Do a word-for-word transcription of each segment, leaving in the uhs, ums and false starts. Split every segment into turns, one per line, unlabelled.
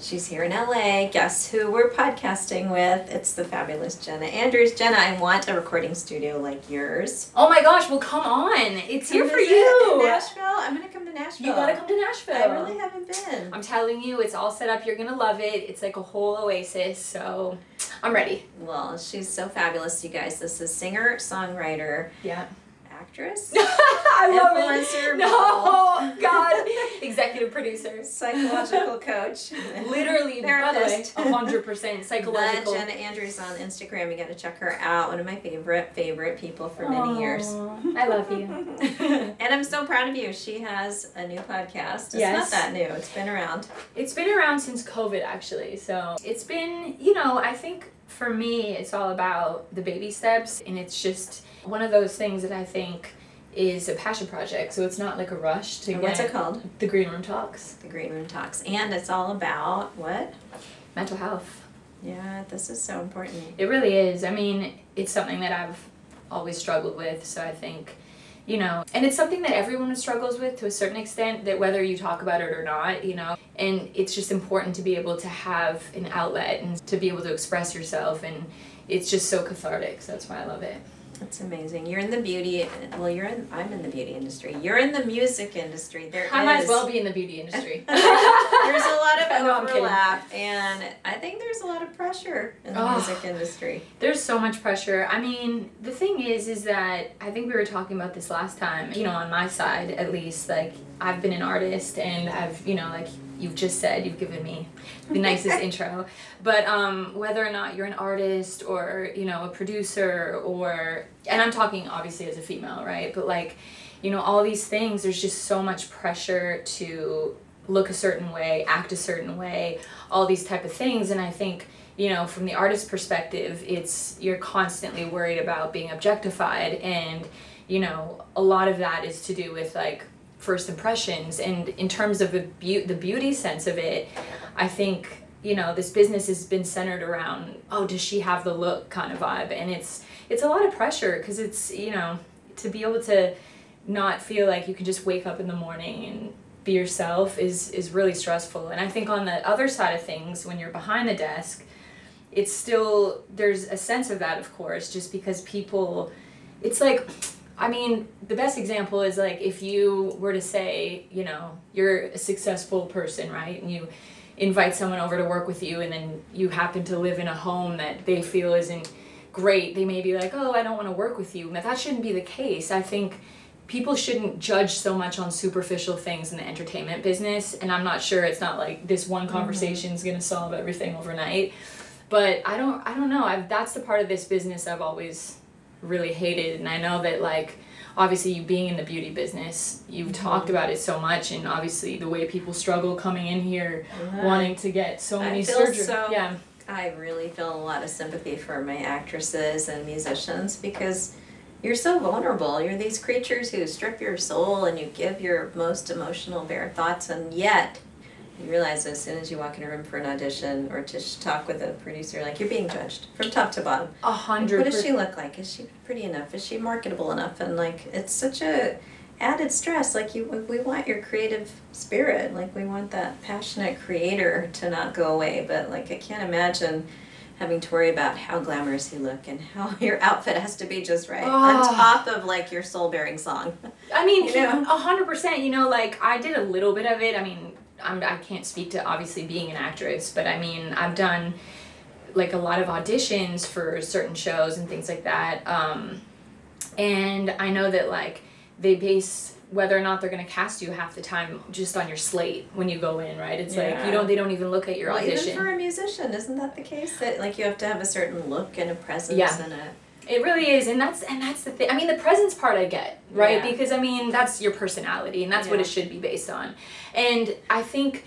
She's here in L A. Guess who we're podcasting with? It's the fabulous Jenna Andrews. Jenna, I want a recording studio like yours.
Oh my gosh, well come on. It's
come
here for
visit
you.
In Nashville? I'm going to come to Nashville.
You gotta come to Nashville.
I really haven't been.
I'm telling you, it's all set up. You're gonna love it. It's like a whole oasis, so I'm ready.
Well, she's so fabulous, you guys. This is singer, songwriter,
yeah,
actress,
I love
influencer,
it. No, God, executive producer,
psychological coach,
literally, by the way,
therapist,
a hundred percent psychological.
The Jenna Andrews on Instagram. You got to check her out. One of my favorite favorite people for many
Aww,
years.
I love you.
And I'm so proud of you. She has a new podcast. It's
Yes.
not that new. It's been around.
It's been around since COVID, actually. So it's been, you know, I think for me, it's all about the baby steps, and it's just one of those things that I think is a passion project. So it's not like a rush to
And
get.
what's it called?
The Green Room Talks.
The Green Room Talks. And it's all about what?
Mental health.
Yeah, this is so important.
It really is. I mean, it's something that I've always struggled with. So I think, you know, and it's something that everyone struggles with to a certain extent, that whether you talk about it or not, you know, and it's just important to be able to have an outlet and to be able to express yourself, and it's just so cathartic. So that's why I love it.
That's amazing. You're in the beauty, well, you're in, I'm in the beauty industry. You're in the music industry. There
I
is,
might as well be in the beauty industry.
There's a lot of
No, I'm kidding.
overlap, and I think there's a lot of pressure in the
Oh.
music industry.
There's so much pressure. I mean, the thing is, is that I think we were talking about this last time, you know, on my side at least, like, I've been an artist, and I've, you know, like you've just said, you've given me the nicest intro, but um, whether or not you're an artist or, you know, a producer or, and I'm talking obviously as a female, right? But like, you know, all these things, there's just so much pressure to look a certain way, act a certain way, all these type of things. And I think, you know, from the artist perspective, it's, you're constantly worried about being objectified, and, you know, a lot of that is to do with like first impressions. And in terms of the, be- the beauty sense of it, I think, you know, this business has been centered around, oh, does she have the look kind of vibe? And it's, it's a lot of pressure, because it's, you know, to be able to not feel like you can just wake up in the morning and be yourself is, is really stressful. And I think on the other side of things, when you're behind the desk, it's still, there's a sense of that, of course, just because people, it's like, I mean, the best example is like if you were to say, you know, you're a successful person, right? And you invite someone over to work with you, and then you happen to live in a home that they feel isn't great. They may be like, oh, I don't want to work with you. But that shouldn't be the case. I think people shouldn't judge so much on superficial things in the entertainment business. And I'm not sure, it's not like this one conversation is mm-hmm. going to solve everything overnight. But I don't, I don't know. I've, that's the part of this business I've always really hated. And I know that, like, obviously you being in the beauty business, you've mm-hmm. talked about it so much, and obviously the way people struggle coming in here yeah. wanting to get so many surgeries.
So,
yeah.
I really feel a lot of sympathy for my actresses and musicians, because you're so vulnerable. You're these creatures who strip your soul, and you give your most emotional, bare thoughts, and yet you realize as soon as you walk in a room for an audition or to talk with a producer, like, you're being judged from top to bottom.
A hundred.
What does she look like? Is she pretty enough? Is she marketable enough? And like, it's such a added stress. Like, you, we want your creative spirit. Like, we want that passionate creator to not go away. But like, I can't imagine having to worry about how glamorous you look and how your outfit has to be just right, oh. on top of like your soul-bearing song.
I mean,
you know,
a hundred percent. You know, like, I did a little bit of it. I mean, I'm, I can't speak to obviously being an actress, but I mean, I've done like a lot of auditions for certain shows and things like that. Um, and I know that like they base whether or not they're going to cast you half the time just on your slate when you go in, right? It's yeah. like you don't, they don't even look at your
well,
audition.
Even for a musician, isn't that the case? That like you have to have a certain look and a presence
yeah.
and a...
It really is, and that's and that's the thing. I mean, the presence part I get, right?
Yeah.
Because I mean, that's your personality, and that's
yeah.
what it should be based on. And I think,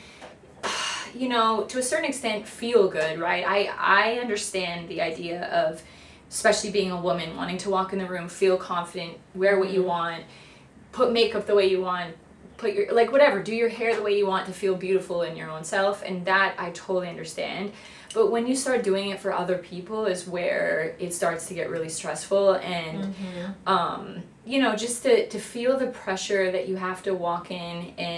you know, to a certain extent, feel good, right? I I understand the idea of, especially being a woman, wanting to walk in the room, feel confident, wear what you want, put makeup the way you want, put your, like, whatever, do your hair the way you want to feel beautiful in your own self, and that I totally understand. But when you start doing it for other people is where it starts to get really stressful, and mm-hmm. um, you know, just to, to feel the pressure that you have to walk in and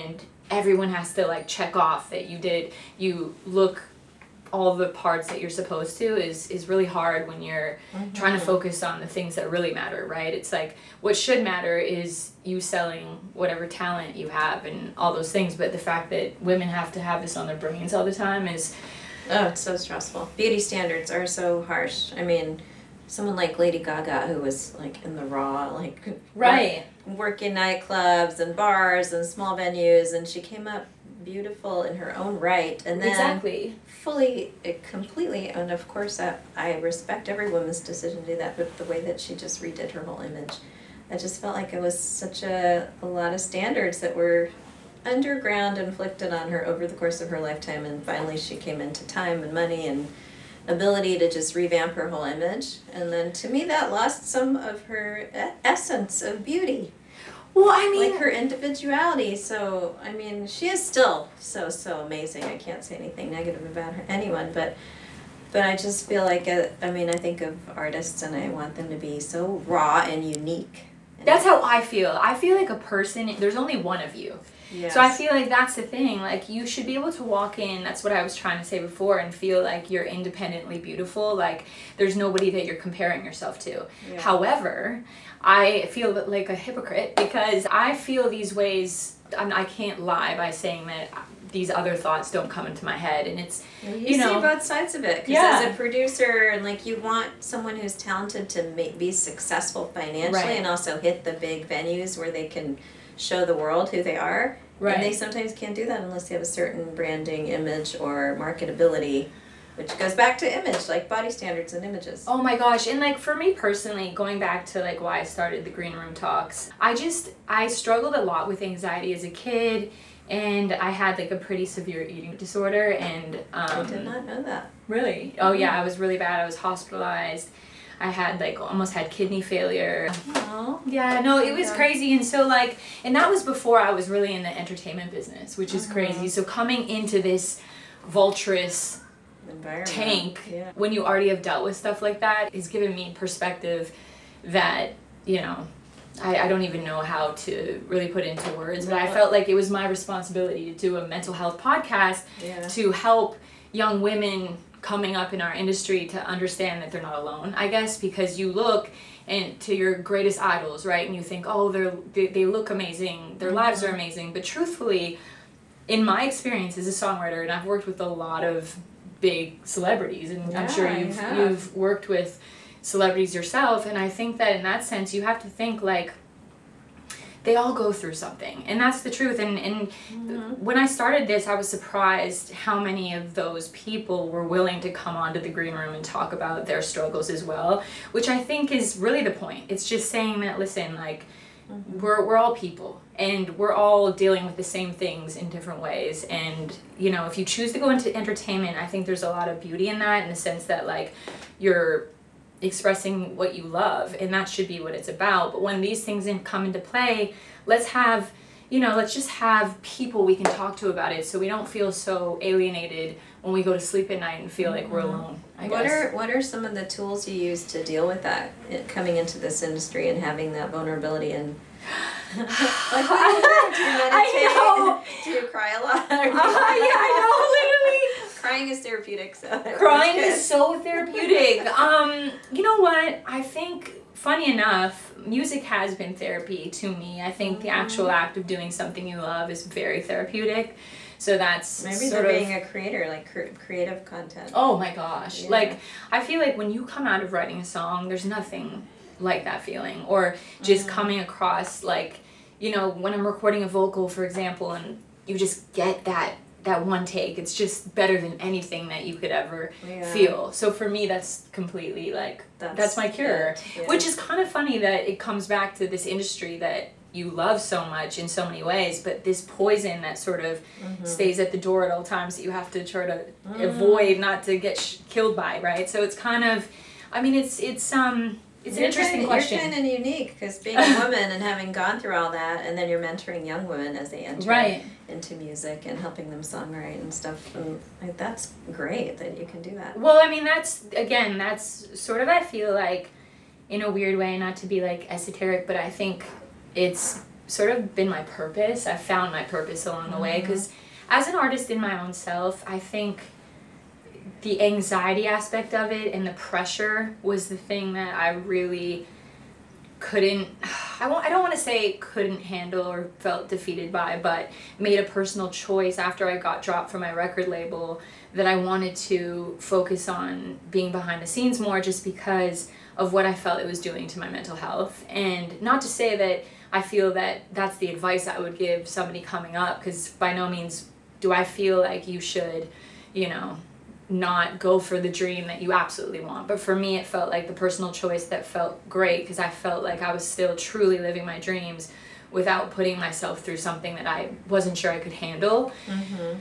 everyone has to like check off that you did, you look all the parts that you're supposed to is is really hard when you're mm-hmm. trying to focus on the things that really matter, right? It's like what should matter is you selling whatever talent you have and all those things, but the fact that women have to have this on their brains all the time is
oh, it's so stressful. Beauty standards are so harsh. I mean, someone like Lady Gaga, who was like in the raw, like
right
work, working nightclubs and bars and small venues, and she came up beautiful in her own right, and then
exactly
fully, completely, and of course I, I respect every woman's decision to do that, but the way that she just redid her whole image, I just felt like it was such a, a lot of standards that were underground inflicted on her over the course of her lifetime, and finally she came into time and money and ability to just revamp her whole image, and then to me that lost some of her essence of beauty.
Well, I mean,
like her individuality. So, I mean, she is still so, so amazing. I can't say anything negative about her, anyone, but but I just feel like, uh, I mean, I think of artists and I want them to be so raw and unique. And
that's how I feel. I feel like a person, there's only one of you.
Yes.
So I feel like that's the thing. Like, you should be able to walk in, that's what I was trying to say before, and feel like you're independently beautiful. Like, there's nobody that you're comparing yourself to.
Yeah.
However, I feel like a hypocrite because I feel these ways, and I can't lie by saying that these other thoughts don't come into my head, and it's,
you,
you know,
see both sides of it, because
yeah.
as a producer, and like, you want someone who's talented to make, be successful financially,
right.
and also hit the big venues where they can show the world who they are,
right.
and they sometimes can't do that unless they have a certain branding, image, or marketability. Which goes back to image, like body standards and images.
Oh my gosh, and like for me personally, going back to like why I started the Green Room Talks, I just, I struggled a lot with anxiety as a kid, and I had like a pretty severe eating disorder, and um,
I did not know that.
Really? Oh yeah, I was really bad. I was hospitalized. I had like almost had kidney failure.
Oh.
Yeah, no, it was crazy. And so like, and that was before I was really in the entertainment business, which is
uh-huh.
crazy. So coming into this vulturous tank,
yeah.
when you already have dealt with stuff like that, is giving me perspective that, you know, I, I don't even know how to really put into words, but I felt like it was my responsibility to do a mental health podcast
yeah.
to help young women coming up in our industry to understand that they're not alone, I guess, because you look and to your greatest idols, right, and you think, oh, they're, they, they look amazing, their mm-hmm. lives are amazing, but truthfully, in my experience as a songwriter, and I've worked with a lot of big celebrities, and
yeah,
I'm sure you've you've worked with celebrities yourself, and I think that in that sense you have to think like they all go through something, and that's the truth. And and mm-hmm. when I started this, I was surprised how many of those people were willing to come onto the Green Room and talk about their struggles as well, which I think is really the point. It's just saying that, listen, like mm-hmm. we're we're all people, and we're all dealing with the same things in different ways. And, you know, if you choose to go into entertainment, I think there's a lot of beauty in that, in the sense that, like, you're expressing what you love, and that should be what it's about. But when these things in, come into play, let's have, you know, let's just have people we can talk to about it, so we don't feel so alienated when we go to sleep at night and feel like we're alone, I
what
guess.
are what are some of the tools you use to deal with that, it, coming into this industry and having that vulnerability? And like, what do you do? Do you meditate?
I know.
Do you cry a lot?
Uh, yeah, I know, literally.
Crying is therapeutic. So
Crying is so therapeutic. Um, you know what? I think, funny enough, music has been therapy to me. I think the actual act of doing something you love is very therapeutic. So that's
maybe
sort
they're
of,
being a creator, like cr- creative content.
oh my gosh.
Yeah.
Like, I feel like when you come out of writing a song, there's nothing like that feeling. Or just
mm-hmm.
coming across, like, you know, when I'm recording a vocal, for example, and you just get that that one take, it's just better than anything that you could ever
yeah.
feel. So for me, that's completely like, that's, that's my cure.
Yeah.
Which is kind of funny that it comes back to this industry that you love so much in so many ways, but this poison that sort of mm-hmm. stays at the door at all times that you have to try to mm. avoid, not to get sh- killed by, right? So it's kind of, I mean, it's, it's, um, It's
you're
an interesting
kind of,
question.
You're kind of unique, because being a woman and having gone through all that, and then you're mentoring young women as they enter
right.
into music and helping them songwrite and stuff. And like, that's great that you can do that.
Well, I mean, that's, again, that's sort of, I feel like, in a weird way, not to be like esoteric, but I think it's sort of been my purpose. I found my purpose along the way, because as an artist in my own self, I think the anxiety aspect of it and the pressure was the thing that I really couldn't, I, won't, I don't want to say couldn't handle or felt defeated by, but made a personal choice after I got dropped from my record label that I wanted to focus on being behind the scenes more, just because of what I felt it was doing to my mental health. And not to say that I feel that that's the advice I would give somebody coming up, because by no means do I feel like you should, you know, not go for the dream that you absolutely want. But for me, it felt like the personal choice that felt great, because I felt like I was still truly living my dreams without putting myself through something that I wasn't sure I could handle. Mm-hmm.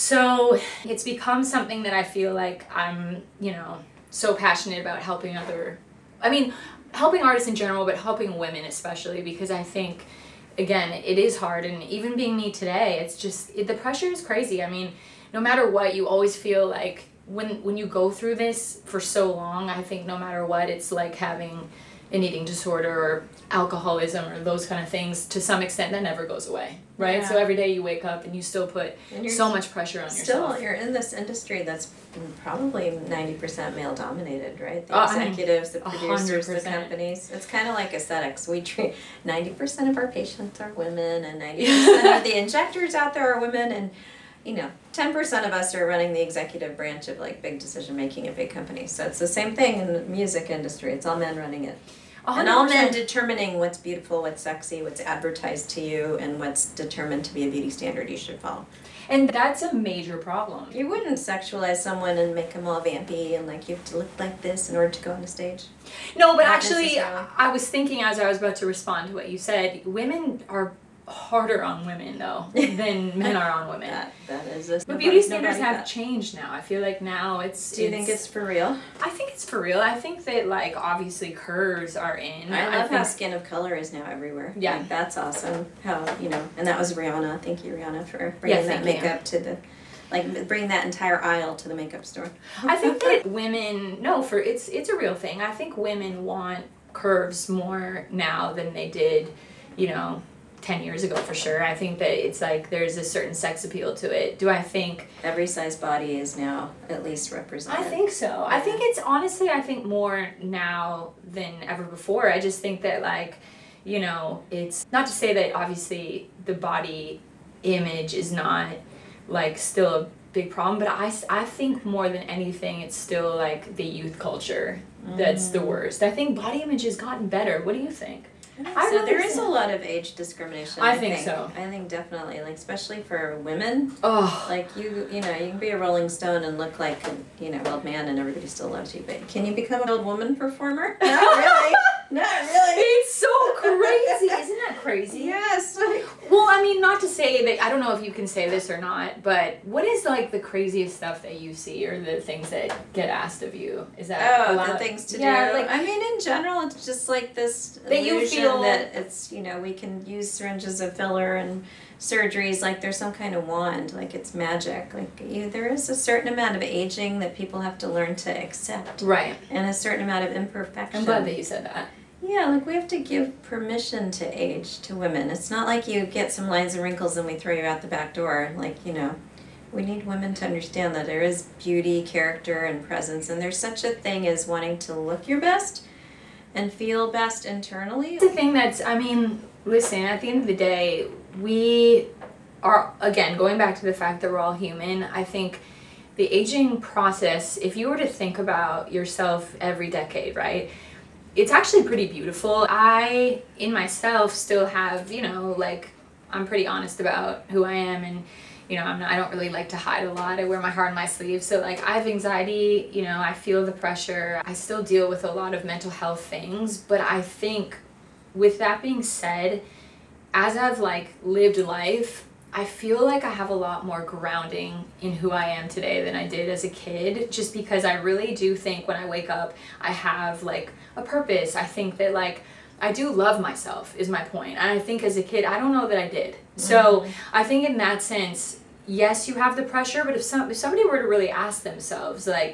So it's become something that I feel like I'm, you know, so passionate about helping other, I mean, helping artists in general, but helping women especially, because I think, again, it is hard. And even being me today, it's just, it, the pressure is crazy. I mean, no matter what, you always feel like when when you go through this for so long, I think no matter what, it's like having an eating disorder or alcoholism or those kind of things to some extent that never goes away, right? Yeah. So every day you wake up and you still put so much pressure on
still,
yourself.
Still, you're in this industry that's probably ninety percent male dominated, right? The
uh,
executives, the producers, one hundred percent. The companies. It's kind of like aesthetics. We treat ninety percent of our patients are women, and ninety percent of the injectors out there are women, and you know, ten percent of us are running the executive branch of like big decision making at big companies. So it's the same thing in the music industry. It's all men running it. one hundred percent. And all men determining what's beautiful, what's sexy, what's advertised to you, and what's determined to be a beauty standard you should follow.
And that's a major problem.
You wouldn't sexualize someone and make them all vampy and like you have to look like this in order to go on a stage.
No, but Not actually, I was thinking as I was about to respond to what you said, women are harder on women though than men are on women.
That, that is a,
but beauty standards have that. changed now. I feel like now it's.
Do you
it's,
think it's for real?
I think it's for real. I think that like obviously curves are in.
I love
I think,
how skin of color is now everywhere.
Yeah,
like, that's awesome. How you know, and that was Rihanna. Thank you, Rihanna, for bringing
yeah,
that makeup you. to the. Like bring that entire aisle to the makeup store.
I think that women no for it's it's a real thing. I think women want curves more now than they did, you know, ten years ago for sure. I think that it's like there's a certain sex appeal to it. Do I think
every size body is now at least represented?
I think so. Yeah. I think it's honestly I think more now than ever before. I just think that like, you know, it's not to say that obviously the body image is not like still a big problem, but I, I think more than anything it's still like the youth culture that's mm. the worst. I think body image has gotten better. What do you think?
I so really there is a lot of age discrimination.
I,
I
think,
think
so.
I think definitely, like especially for women.
Oh,
like you, you know, you can be a Rolling Stone and look like a, you know, old man, and everybody still loves you. But can you become an old woman performer? Not really. Not really.
It's so crazy. Isn't that crazy?
Yes.
Well, I mean, not to say that, I don't know if you can say this or not, but what is like the craziest stuff that you see or the things that get asked of you? Is that
oh,
a lot
the
of,
things to
yeah,
do?
Like,
I mean, in general, it's just like this
that you feel
that it's, you know, we can use syringes of filler and surgeries like there's some kind of wand, like it's magic. Like you, there is a certain amount of aging that people have to learn to accept.
Right.
And a certain amount of imperfection.
I'm glad that you said that.
Yeah, like we have to give permission to age to women. It's not like you get some lines and wrinkles and we throw you out the back door. Like, you know, we need women to understand that there is beauty, character, and presence, and there's such a thing as wanting to look your best and feel best internally.
The thing that's, I mean, listen, at the end of the day, we are, again, going back to the fact that we're all human, I think the aging process, if you were to think about yourself every decade, right, it's actually pretty beautiful. I, in myself, still have, you know, like, I'm pretty honest about who I am, and, you know, I'm not, I don't really like to hide a lot. I wear my heart on my sleeve. So, like, I have anxiety, you know, I feel the pressure. I still deal with a lot of mental health things, but I think, with that being said, as I've, like, lived life, I feel like I have a lot more grounding in who I am today than I did as a kid, just because I really do think when I wake up, I have, like, a purpose. I think that, like, I do love myself, is my point. And I think as a kid, I don't know that I did. So mm-hmm. I think in that sense, yes, you have the pressure, but if some if somebody were to really ask themselves, like,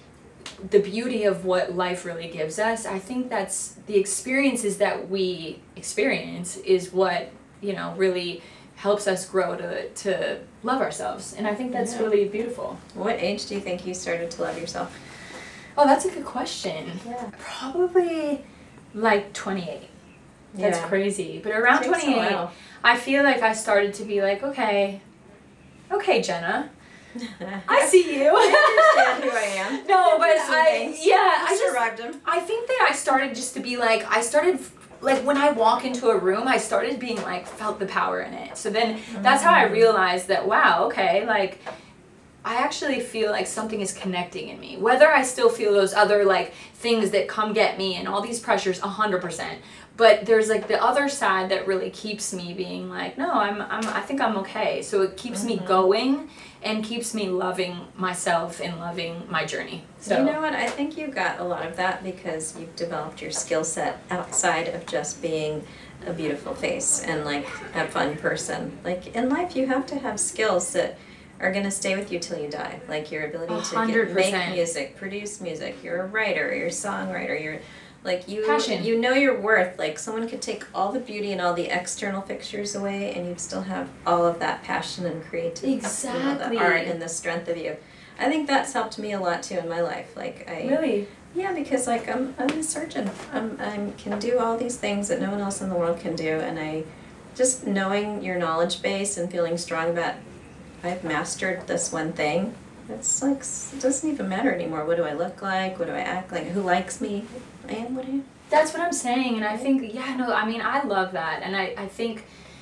the beauty of what life really gives us, I think that's the experiences that we experience is what you know, really helps us grow to to love ourselves. And I think that's
Yeah.
really beautiful.
What age do you think you started to love yourself?
Oh, that's a good question.
Yeah.
Probably like twenty-eight. That's
Yeah.
crazy. But around
Takes a
twenty-eight,
while.
I feel like I started to be like, okay, okay, Jenna, I see you.
I understand who I am.
No, but
Some
I,
things.
yeah, I
You
just,
survived them.
I think that I started just to be like, I started, like when I walk into a room, I started being like, felt the power in it. So then that's how I realized that, wow, okay, like, I actually feel like something is connecting in me. Whether I still feel those other like things that come get me and all these pressures, a hundred percent. But there's like the other side that really keeps me being like, no, I'm, I'm, I think I'm okay. So it keeps
Mm-hmm.
me going and keeps me loving myself and loving my journey. So
You know what? I think you got a lot of that because you've developed your skill set outside of just being a beautiful face and like a fun person. Like in life, you have to have skills that are going to stay with you till you die. Like your ability
A
to
hundred
get, make
percent.
music, produce music. You're a writer, you're a songwriter, you're like you
Passion.
you know your worth. Like someone could take all the beauty and all the external fixtures away and you'd still have all of that passion and creativity. You know,
Exactly.
the art and the strength of you. I think that's helped me a lot too in my life. Like I
really,
yeah, because like I'm I'm a surgeon. I'm I can do all these things that no one else in the world can do, and I just knowing your knowledge base and feeling strong about I've mastered this one thing. It's like it doesn't even matter anymore. What do I look like? What do I act like? Who likes me? I am what I am.
that's what I'm saying. And I think, yeah, no, I mean, I love that. And I, I think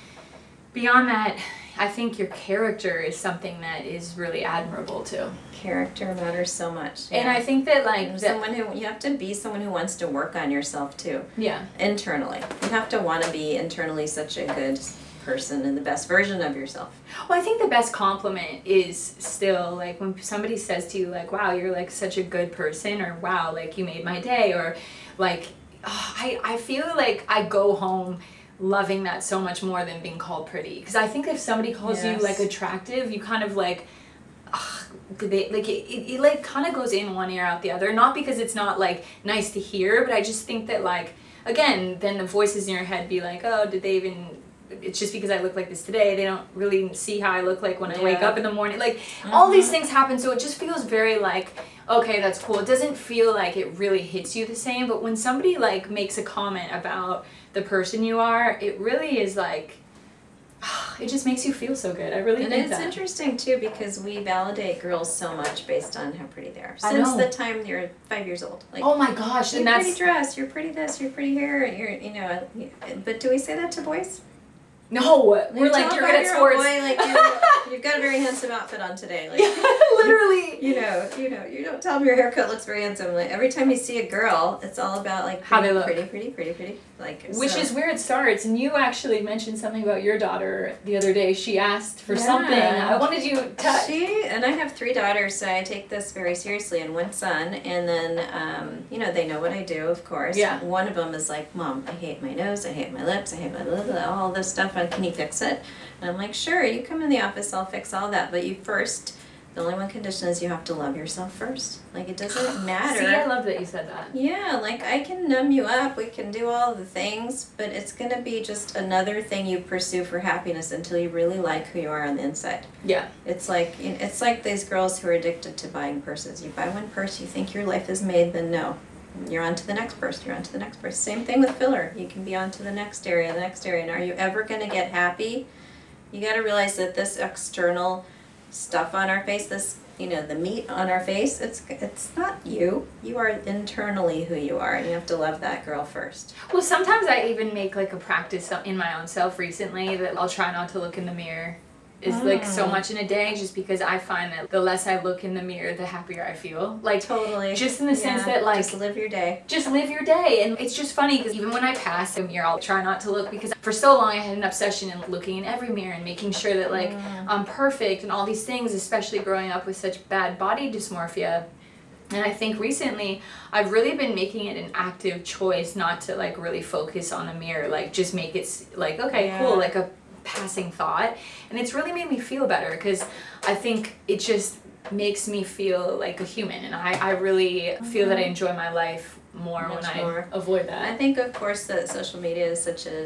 beyond that, I think your character is something that is really admirable too.
Character matters so much.
And
yeah.
I think that like,
And
that,
someone who you have to be someone who wants to work on yourself too.
yeah.
Internally. You have to want to be internally such a good person and the best version of yourself.
Well, I think the best compliment is still like when somebody says to you like, wow, you're like such a good person, or wow, like you made my day, or like, oh, I, I feel like I go home loving that so much more than being called pretty. Because I think if somebody calls
Yes.
you like attractive, you kind of like, ugh, did they, like it, it, it like kind of goes in one ear out the other. Not because it's not like nice to hear, but I just think that like, again, then the voices in your head be like, oh, did they even, it's just because I look like this today. They don't really see how I look like when I wake
Yeah.
up in the morning. Like all these
Mhm.
things happen, so it just feels very like, okay, that's cool. It doesn't feel like it really hits you the same, but when somebody like makes a comment about the person you are, it really is like, it just makes you feel so good. I really
And
think
it's
that.
interesting too because we validate girls so much based on how pretty they are.
I
Since
know.
the time you're five years old. Like,
Oh my gosh,
you're
and
pretty
that's
dress, you're pretty this, you're pretty hair, you're you know. But do we say that to boys?
no, we're
You
like
tell
you're
a
good at
five-year-old
sports.
Boy, like you're, you've got a very handsome outfit on today. Like
Literally.
you know, you know, you don't tell them your haircut looks very handsome. Like every time you see a girl, it's all about like
How they
pretty,
look.
pretty, pretty, pretty, pretty. Like
Which
so.
is where it starts, and you actually mentioned something about your daughter the other day. She asked for
Yeah.
something. I wanted you to.
She and I have three daughters, so I take this very seriously, and one son. And then, um, you know, they know what I do, of course.
Yeah.
One of them is like, "Mom, I hate my nose, I hate my lips, I hate my blah, blah, all this stuff. And can you fix it?" And I'm like, "Sure, you come in the office, I'll fix all that. But you first, the only one condition is you have to love yourself first. Like it doesn't matter."
See, I love that you said that.
Yeah, like I can numb you up, we can do all the things, but it's gonna be just another thing you pursue for happiness until you really like who you are on the inside.
Yeah.
It's like it's like these girls who are addicted to buying purses. You buy one purse, you think your life is made, then no. You're on to the next purse, you're on to the next purse. Same thing with filler. You can be on to the next area, the next area. And are you ever gonna get happy? You gotta realize that this external stuff on our face, this you know, the meat on our face, it's it's not you. You are internally who you are, and you have to love that girl first.
Well, sometimes I even make like a practice in my own self recently that I'll try not to look in the mirror. Is like so
Mm.
much in a day, just because I find that the less I look in the mirror, the happier I feel. Like
Totally.
just in the sense
Yeah,
that like
just live your day.
just live your day. And it's just funny because even when I pass a mirror, I'll try not to look, because for so long I had an obsession in looking in every mirror and making sure that like
Mm.
I'm perfect and all these things, especially growing up with such bad body dysmorphia. And I think recently I've really been making it an active choice not to like really focus on the mirror, like just make it s- like, okay,
Yeah.
cool, like a passing thought. And it's really made me feel better because I think it just makes me feel like a human, and I, I really feel that I enjoy my life more
Much
when
more.
I avoid
I
that.
think, of course, that social media is such a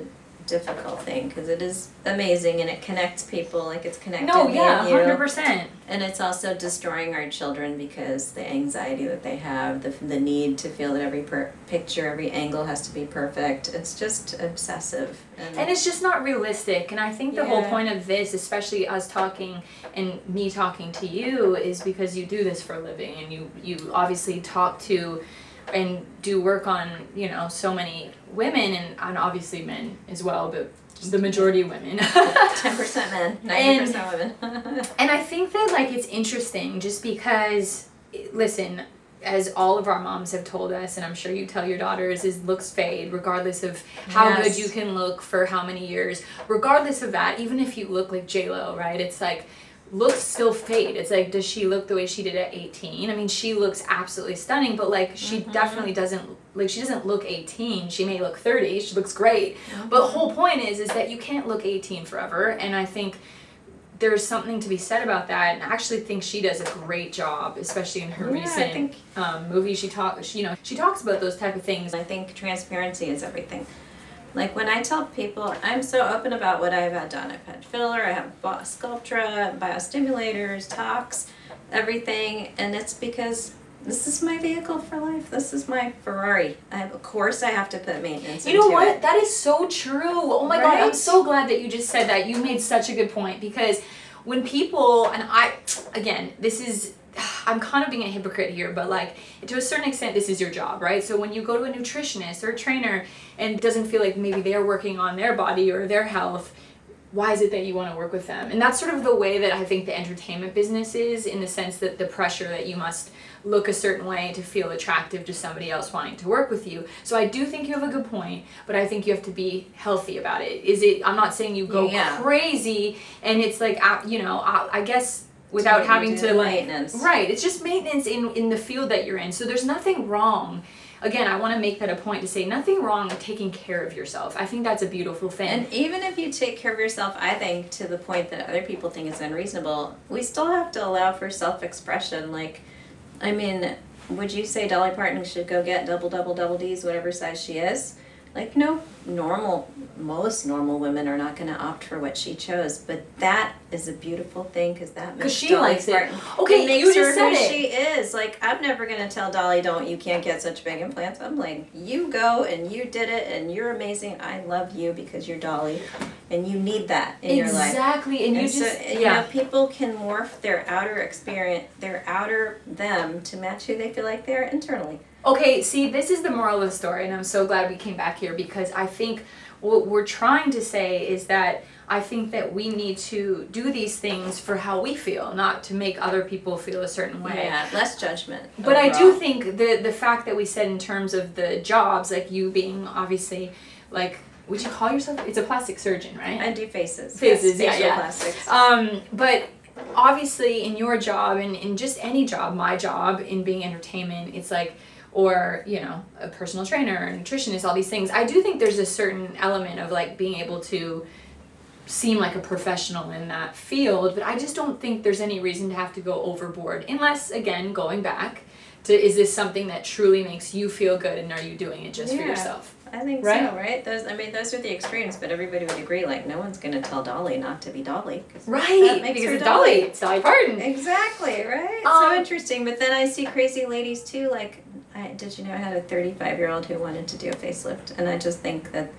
difficult thing because it is amazing and it connects people like it's connected
No,
me
yeah,
and you.
one hundred percent.
And it's also destroying our children because the anxiety that they have, the the need to feel that every per- picture, every angle has to be perfect. It's just obsessive. And,
And it's just not realistic. And I think the
Yeah.
whole point of this, especially us talking and me talking to you, is because you do this for a living and you, you obviously talk to and do work on, you know, so many women and, and obviously men as well, but the majority of women.
ten percent men, ninety percent women.
And I think that, like, it's interesting just because, listen, as all of our moms have told us, and I'm sure you tell your daughters, is looks fade regardless of how
Yes.
good you can look for how many years. Regardless of that, even if you look like J-Lo, right? It's like, looks still fade. It's like, does she look the way she did at eighteen? I mean, she looks absolutely stunning, but like, she
Mm-hmm.
definitely doesn't, like, she doesn't look eighteen. She may look thirty. She looks great.
Mm-hmm.
But the whole point is, is that you can't look eighteen forever. And I think there's something to be said about that, and I actually think she does a great job, especially in her
Yeah, I
recent
think-
um, movie. She talks, you know, she talks about those type of things.
I think transparency is everything. Like when I tell people, I'm so open about what I've had done. I've had filler, I have bought Sculptra, biostimulators, tox, everything, and it's because this is my vehicle for life. This is my Ferrari. I have, of course, I have to put maintenance
You know
into
what?
it.
That is so true. Oh my god, I'm
Right?
so glad that you just said that. You made such a good point because when people, and I, again, this is, I'm kind of being a hypocrite here, but like, to a certain extent, this is your job, right? So when you go to a nutritionist or a trainer and it doesn't feel like maybe they're working on their body or their health, why is it that you want to work with them? And that's sort of the way that I think the entertainment business is, in the sense that the pressure that you must look a certain way to feel attractive to somebody else wanting to work with you. So I do think you have a good point, but I think you have to be healthy about it. Is it, I'm not saying you go
Yeah.
crazy and it's like, uh, you know, I, I guess without
You
having
do
to like,
maintenance.
right, it's just maintenance in, in the field that you're in. So there's nothing wrong. Again, I want to make that a point to say nothing wrong with taking care of yourself. I think that's a beautiful thing.
And even if you take care of yourself, I think, to the point that other people think is unreasonable, we still have to allow for self-expression. Like, I mean, would you say Dolly Parton should go get double, double, double D's, whatever size she is? Like, no, normal, most normal women are not going to opt for what she chose, but that is a beautiful thing because that makes
she
Dolly
likes it.
Parton.
Okay,
it makes
you
her
just said
who
it.
she is. Like, I'm never going to tell Dolly, don't, you can't get such big implants. I'm like, you go and you did it and you're amazing. I love you because you're Dolly and you need that in your life.
Exactly, and you
And so,
just,
you
yeah.
know, people can morph their outer experience, their outer them to match who they feel like they are internally.
Okay, see, this is the moral of the story, and I'm so glad we came back here because I think what we're trying to say is that I think that we need to do these things for how we feel, not to make other people feel a certain way.
Yeah, less judgment.
But I do
overall.
think the the fact that we said in terms of the jobs, like you being obviously, like, would you call yourself? It's a plastic surgeon, right?
I do faces.
Faces,
yes,
yeah,
facial
yeah.
plastics.
Um, but obviously in your job and in just any job, my job in being entertainment, it's like, or, you know, a personal trainer, a nutritionist, all these things. I do think there's a certain element of like being able to seem like a professional in that field, but I just don't think there's any reason to have to go overboard unless, again, going back to, is this something that truly makes you feel good and are you doing it just for
Yeah.
yourself?
I think
Right?
so, right? Those, I mean, those are the extremes, but everybody would agree. Like, no one's going to tell Dolly not to be Dolly. 'Cause that
Right,
makes
because
her
it's Dolly, it's Dolly Parton.
Exactly, right?
Um,
so interesting. But then I see crazy ladies too. Like, I, did you know I had a thirty-five-year-old who wanted to do a facelift, and I just think that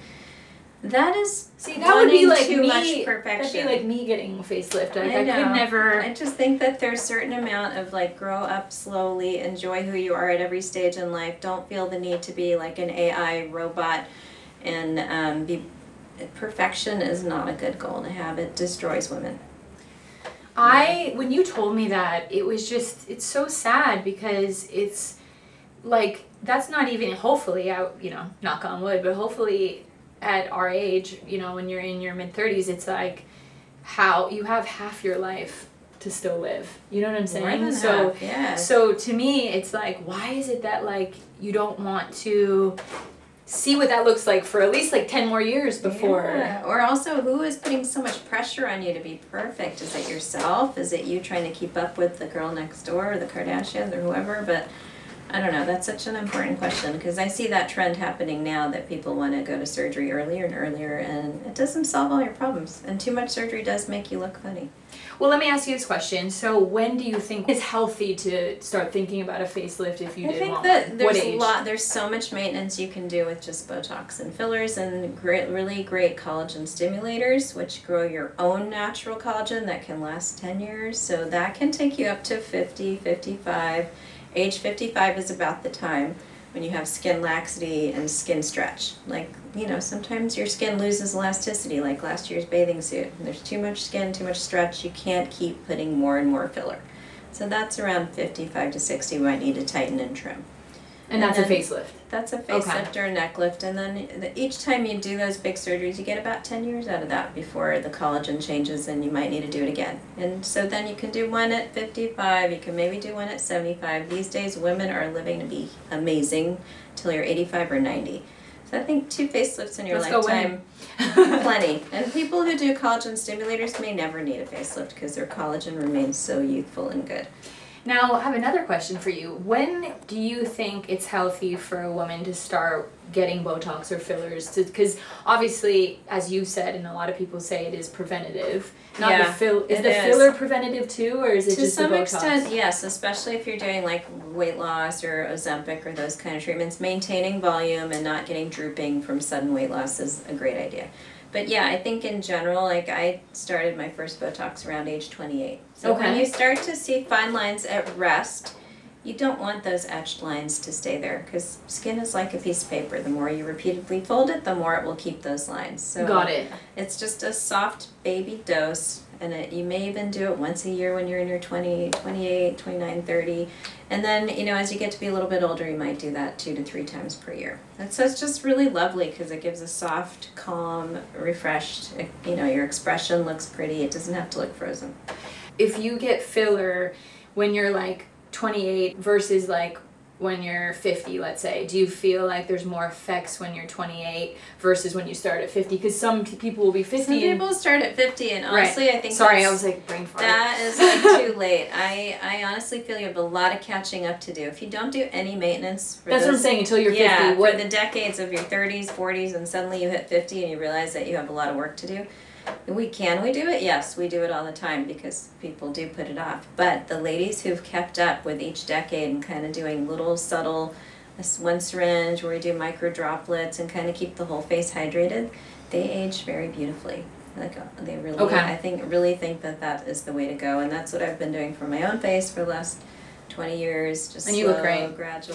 that is
See, that would be
wanting
like
too
me,
much perfection.
that'd be like me getting a facelift. Like,
I
I,
know.
could never...
I just think that there's a certain amount of like grow up slowly, enjoy who you are at every stage in life. Don't feel the need to be like an A I robot, and um, be perfection is not a good goal to have. It destroys women.
I, when you told me that, it was just, it's so sad because it's like, that's not even, hopefully, I, you know, knock on wood, but hopefully at our age, you know, when you're in your mid thirties, it's like how you have half your life to still live. You know what I'm saying?
More than
so,
half, yeah.
so to me, it's like, why is it that like you don't want to see what that looks like for at least like ten more years before?
Yeah. Or also, who is putting so much pressure on you to be perfect? Is it yourself? Is it you trying to keep up with the girl next door or the Kardashians or whoever? But I don't know, that's such an important question because I see that trend happening now that people want to go to surgery earlier and earlier, and it doesn't solve all your problems. And too much surgery does make you look funny.
Well, let me ask you this question. So when do you think it's healthy to start thinking about a facelift if you
I
did
think
want
that
one?
there's
What
a
age?
lot, there's so much maintenance you can do with just Botox and fillers and great, really great collagen stimulators, which grow your own natural collagen that can last ten years. So that can take you up to fifty, fifty-five. Age fifty-five is about the time when you have skin laxity and skin stretch. Like, you know, sometimes your skin loses elasticity, like last year's bathing suit. There's too much skin, too much stretch. You can't keep putting more and more filler. So that's around fifty-five to sixty we might need to tighten and trim.
And, and that's then, a facelift?
That's a facelift okay. or a neck lift. And then the, each time you do those big surgeries, you get about ten years out of that before the collagen changes and you might need to do it again. And so then you can do one at fifty-five, you can maybe do one at seventy-five. These days women are living to be amazing till you're eighty-five or ninety. So I think two facelifts in your
Let's
lifetime, plenty. And people who do collagen stimulators may never need a facelift because their collagen remains so youthful and good.
Now, I have another question for you. When do you think it's healthy for a woman to start getting Botox or fillers? Because obviously, as you said, and a lot of people say it is preventative. Not
yeah,
the fill. Is
it
the
is.
filler preventative too, or is it
to
just the Botox?
To some extent, yes. Especially if you're doing like weight loss or Ozempic or those kind of treatments, maintaining volume and not getting drooping from sudden weight loss is a great idea. But yeah, I think in general, like I started my first Botox around age twenty-eight. So
okay.
when you start to see fine lines at rest, you don't want those etched lines to stay there because skin is like a piece of paper. The more you repeatedly fold it, the more it will keep those lines. So
got it.
It's just a soft baby dose, and it, you may even do it once a year when you're in your twenty, twenty-eight, twenty-nine, thirty. And then, you know, as you get to be a little bit older, you might do that two to three times per year. And so it's just really lovely because it gives a soft, calm, refreshed, you know, your expression looks pretty. It doesn't have to look frozen.
If you get filler when you're like twenty-eight versus like when you're fifty, let's say, do you feel like there's more effects when you're twenty-eight versus when you start at fifty? Because some people will be fifty.
Some
and
people start at fifty, and honestly,
right.
I think
sorry, I was like brain fart.
That is like too late. I I honestly feel you have a lot of catching up to do. If you don't do any maintenance, for
that's
those,
what I'm saying. Until you're
yeah,
fifty, what
for the decades of your thirties, forties, and suddenly you hit fifty and you realize that you have a lot of work to do. We can we do it? Yes, we do it all the time because people do put it off. But the ladies who've kept up with each decade and kind of doing little subtle, this one syringe where we do micro droplets and kind of keep the whole face hydrated, they age very beautifully. Like they really,
okay.
I think, really think that that is the way to go, and that's what I've been doing for my own face for the last twenty years. Just
and you
slow,
look great.
gradual.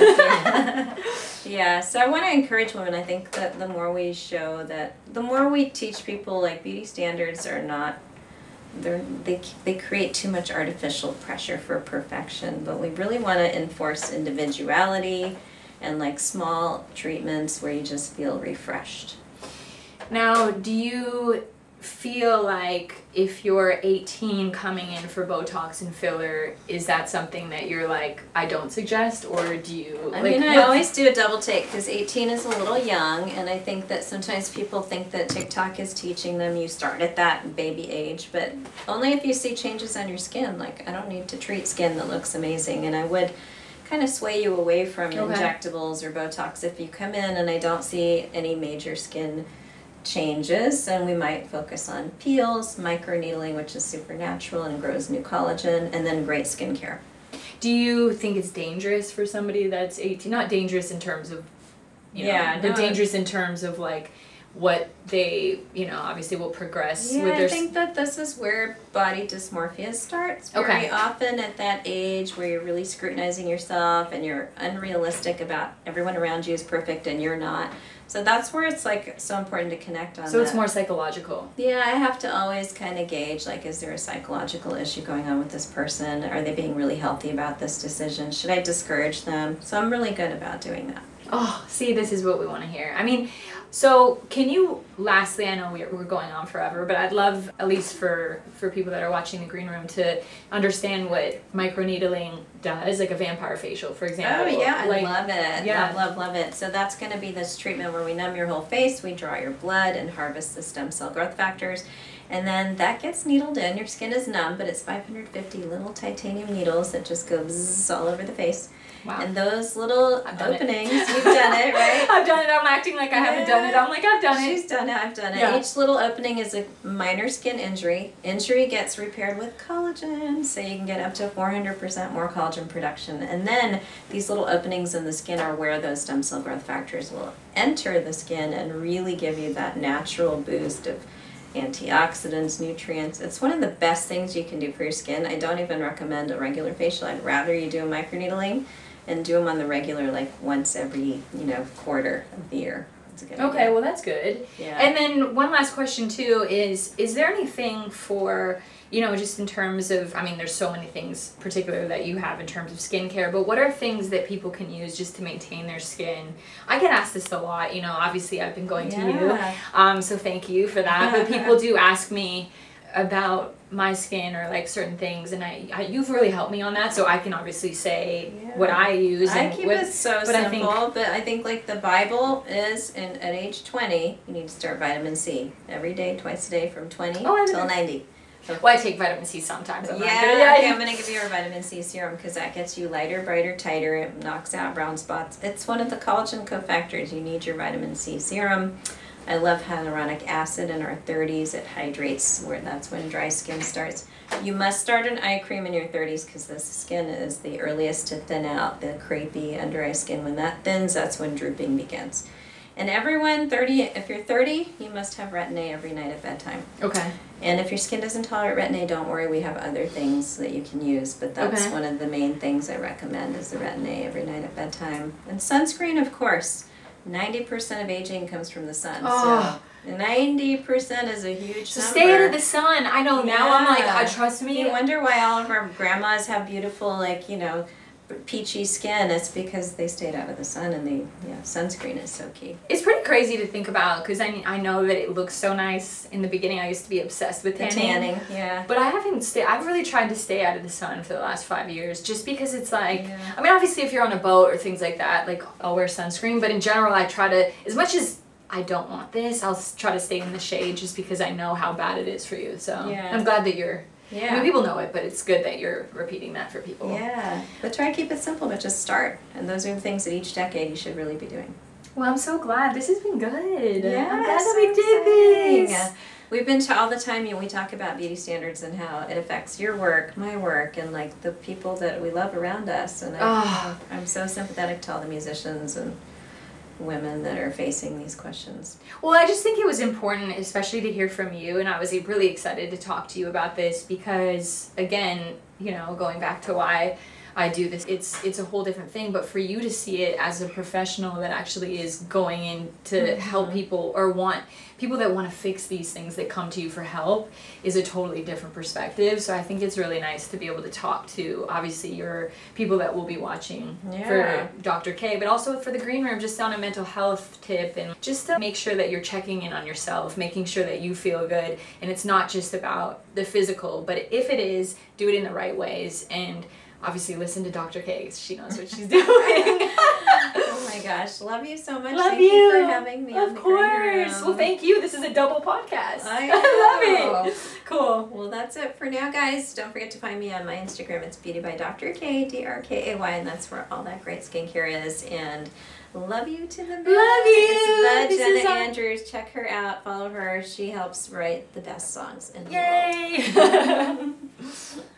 Yeah, so I want to encourage women. I think that the more we show that, the more we teach people, like beauty standards are not, they're, they they create too much artificial pressure for perfection. But we really want to enforce individuality and like small treatments where you just feel refreshed.
Now, do you feel like if you're eighteen coming in for Botox and filler, is that something that you're like, I don't suggest, or do you?
I
like,
mean, I
what-
always do a double take because eighteen is a little young, and I think that sometimes people think that TikTok is teaching them you start at that baby age, but only if you see changes on your skin. Like, I don't need to treat skin that looks amazing, and I would kind of sway you away from
Okay.
injectables or Botox if you come in and I don't see any major skin changes, and we might focus on peels, microneedling, which is supernatural and grows new collagen, and then great skincare.
Do you think it's dangerous for somebody that's eighteen? Not dangerous in terms of, you
Yeah,
know, but
no.
dangerous in terms of like what they, you know, obviously will progress
Yeah,
with their.
I think that this is where body dysmorphia starts. Very
Okay.
often at that age where you're really scrutinizing yourself and you're unrealistic about everyone around you is perfect and you're not. So that's where it's like so important to connect on
so it's
that.
more psychological.
Yeah, I have to always kind of gauge, like, is there a psychological issue going on with this person? Are they being really healthy about this decision? Should I discourage them? So I'm really good about doing that.
Oh, see, this is what we want to hear. I mean, so can you, lastly, I know we're, we're going on forever, but I'd love, at least for, for people that are watching the Green Room, to understand what microneedling does, like a vampire facial, for example.
Oh, yeah, I
like,
love it.
yeah.
Love, love, love it. So that's going to be this treatment where we numb your whole face, we draw your blood and harvest the stem cell growth factors. And then that gets needled in. Your skin is numb, but it's five hundred fifty little titanium needles that just go bzzz all over the face.
Wow.
And those little openings,
it.
you've done it, right?
I've done it. I'm acting like I
yeah.
haven't done it. I'm like, I've done it.
She's done it. I've done it.
Yeah.
Each little opening is a minor skin injury. Injury gets repaired with collagen, so you can get up to four hundred percent more collagen production. And then these little openings in the skin are where those stem cell growth factors will enter the skin and really give you that natural boost of antioxidants, nutrients. It's one of the best things you can do for your skin. I don't even recommend a regular facial. I'd rather you do a microneedling and do them on the regular, like once every, you know, quarter of the year. That's a good
Okay,
idea.
well that's good.
Yeah.
And then one last question too is, is there anything for, you know, just in terms of, I mean, there's so many things particular that you have in terms of skincare, but what are things that people can use just to maintain their skin? I get asked this a lot, you know, obviously I've been going
Yeah.
to you, um, so thank you for that, but people do ask me about my skin or like certain things, and I, I you've really helped me on that, so I can obviously say
Yeah.
what I use.
I
and
keep
what,
it so
but
simple,
I think,
but I think like the Bible is, in, at age twenty, you need to start vitamin C every day, twice a day from twenty
Oh, I
till
didn't-
ninety.
well, I take vitamin C sometimes. I'm
Yeah,
not good. Yeah,
okay, I'm gonna give you a vitamin C serum because that gets you lighter, brighter, tighter. It knocks out brown spots. It's one of the collagen cofactors. You need your vitamin C serum. I love hyaluronic acid in our thirties. It hydrates, where that's when dry skin starts. You must start an eye cream in your thirties because the skin is the earliest to thin out, the crepey under eye skin. When that thins, that's when drooping begins. And everyone, thirty, if you're thirty, you must have Retin-A every night at bedtime.
Okay.
And if your skin doesn't tolerate Retin-A, don't worry, we have other things that you can use, but that's
Okay.
one of the main things I recommend is the Retin-A every night at bedtime. And sunscreen, of course. ninety percent of aging comes from the sun.
Oh.
So ninety percent is a huge
So
number.
stay out of the sun. I know now. I'm like,
Yeah.
I trust me.
You wonder why all of our grandmas have beautiful, like, you know, peachy skin. It's because they stayed out of the sun, and they, yeah, sunscreen is so key.
It's pretty crazy to think about because I I know that it looks so nice. In the beginning, I used to be obsessed with
The
tanning.
tanning, yeah.
But I haven't stay. I've really tried to stay out of the sun for the last five years, just because it's like.
Yeah.
I mean, obviously, if you're on a boat or things like that, like I'll wear sunscreen. But in general, I try to, as much as I don't want this, I'll s- try to stay in the shade, just because I know how bad it is for you. So
Yeah.
I'm glad that you're.
Yeah.
I mean, people know it, but it's good that you're repeating that for people.
Yeah, but try to keep it simple, but just start. And those are the things that each decade you should really be doing.
Well, I'm so glad. This has been good.
Yeah,
I'm glad
so
that we did
exciting.
this.
We've been to all the time, you know, we talk about beauty standards and how it affects your work, my work, and like the people that we love around us. And I,
Oh.
I'm so sympathetic to all the musicians and women that are facing these questions.
Well, I just think it was important, especially to hear from you, and I was really excited to talk to you about this because, again, you know, going back to why I do this, it's it's a whole different thing, but for you to see it as a professional that actually is going in to
Mhm.
help people or want people that want to fix these things that come to you for help is a totally different perspective. So I think it's really nice to be able to talk to, obviously, your people that will be watching
Yeah.
for Doctor K, but also for the Green Room, just on a mental health tip, and just to make sure that you're checking in on yourself, making sure that you feel good, and it's not just about the physical, but if it is, do it in the right ways, and obviously listen to Doctor K, she knows what she's doing.
Oh my gosh, love you so much.
Love
Thank
you.
for having me on
Of
the Green
course.
Room.
Well, thank you. This is a double podcast.
I
love
know.
it. Cool.
Well, that's it for now, guys. Don't forget to find me on my Instagram. It's Beauty by Doctor K, D R K A Y, and that's where all that great skincare is. And love you to the moon.
Love you.
It's the
This
Jenna
is our-
Andrews. Check her out. Follow her. She helps write the best songs in the world.
Yay.